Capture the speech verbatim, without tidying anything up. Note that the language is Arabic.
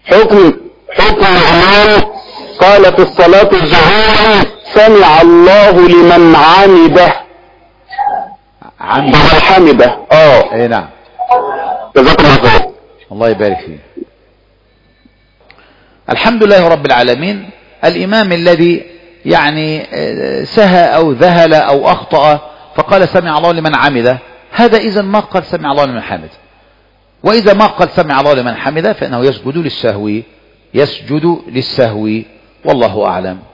حكم حكم إمام قال في الصلاة الظهر سمع الله لمن عمده عمده حمده. اه اي نعم. جزاك الله خير. الله يبارك فيه. الحمد لله رب العالمين. الإمام الذي يعني سهى أو ذهل أو أخطأ فقال سمع الله لمن عمده، هذا إذا ما قال سمع الله لمن حمده. وإذا ما قال سمع الله لمن حمده فإنه يسجد للسهو، يسجد للسهو. والله أعلم.